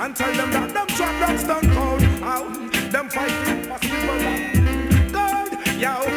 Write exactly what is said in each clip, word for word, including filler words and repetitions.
and tell them that them trap dogs don't count. How them fighting for silver. God, yo,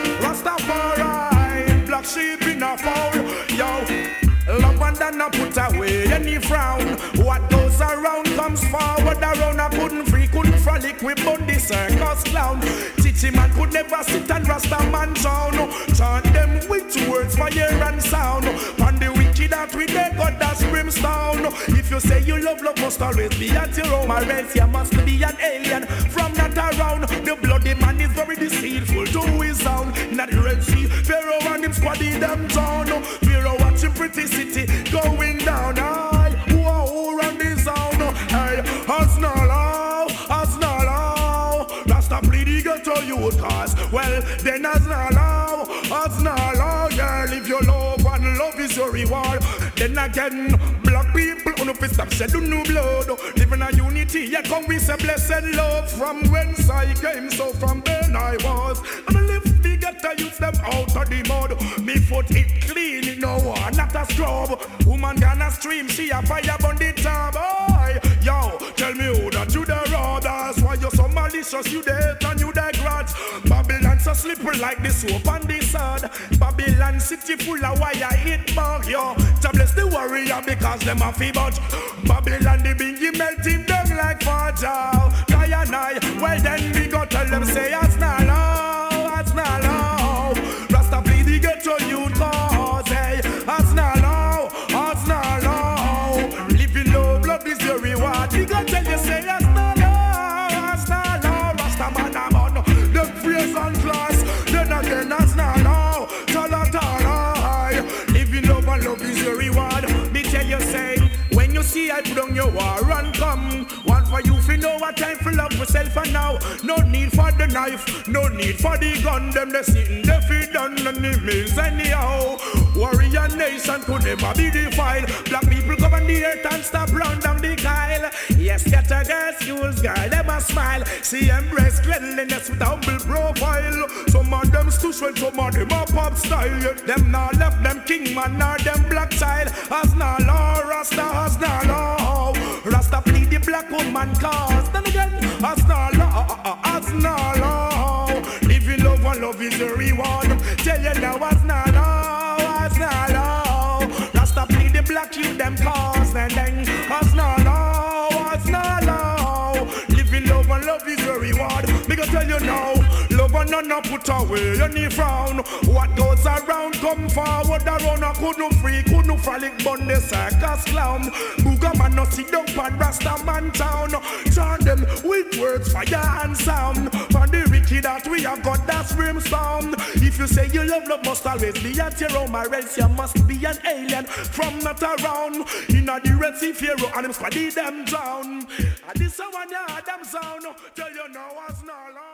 Rastafari, black sheep in a fowl. Yo, love and then I put away any frown. What goes around comes forward around. I couldn't free, couldn't frolic with Bundy circus clown. Chichi man could never sit and Rasta man sound. Chant them with words, fire and sound. And the wicked that with their God that's brimstone. If you say you love, love must always be at your home. Or else you must be an alien from that around. The bloody man is very deceitful to his sound. In the Red Sea, Pharaoh and him squaddy them down. Pharaoh watching pretty city going down. Aye, whoa, run this sound. Hey, us not allow, us not allow. Rasta plead the ghetto youth cause. Well, then us not allow, us not allow. Girl, if you love and love is your reward. Then again, black people on the fist of shed no blood. Living a unity, yet come with a blessed love. From whence I came, so from then I was. And I live the ghetto youth them out of the mud. Me foot it clean, it no one, not a scrub. Woman gonna stream, she a fire on the top. Boy, yo, tell me who that you the raw. That's why you're so malicious, you the hate and you the grudge. Babylon so slippery like the soap and the sod. Babylon city full of wire hit bug, yo. To bless the warrior because them a fi budge. Babylon the bingy melting them like fudge. Die and I, well then we go tell them say it's not low, it's not low. Rasta please the ghetto youth cause, hey, it's not low, it's not low. Living low, blood is your reward. We go tell you say it's not low, it's not low. Rasta man a man, them praise and class. Then again it's not low, tala tala. Living love and love is your reward. Me tell you say, when you see I put on your war and come. One for you fi know what time for love yourself and now. No need for the knife, no need for the gun. Them they sitting they fi done and the mills anyhow. Warrior nation could never be defiled. Black people govern the earth and stop round down the Kyle. Yes, get a girl, schools girl, them a smile. See embrace cleanliness with humble profile. Some of them stush well, some of them a pop style. Them not left them king man nor them black child. As not law, Rasta as not law. Rasta plead the black woman cause. Then again, as not law, as not law. Living love and love is the reward. Tell you now as not law, as not law. Rasta plead the black you them cause. And then as not law, as not law. Living love and love is the reward. Me go tell you now, love and none a put away any frown. What goes around come forward around. I couldn't free, couldn't frolic bun the circus clown. Booga man no sit down pan Rasta man town. Turn them with words, fire and sound. For the wicked that we have got that's brimstone. If you say you love, love must always be at your home. Or else you must be an alien from not around. In a the Red Sea Pharaoh and them squaddy them down. And this one yeah them sound. Tell you now what's not long.